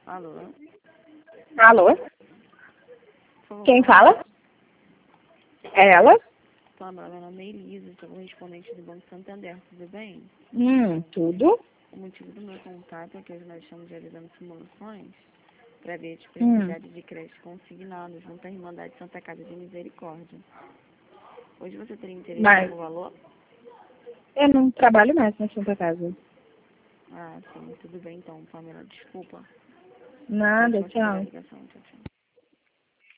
Alô? Alô? Quem fala? É ela? Pamela, meu nome é Elisa, sou correspondente do Banco Santander, tudo bem? Tudo? O motivo do meu contato é que hoje nós estamos realizando simulações para ver a disponibilidade de crédito consignado junto à Irmandade Santa Casa de Misericórdia. Hoje você teria interesse no valor? Eu não trabalho mais na Santa Casa. Ah, sim, tudo bem então, Pamela, desculpa. Nada, Pode continuar a tchau. ligação, tchau, tchau.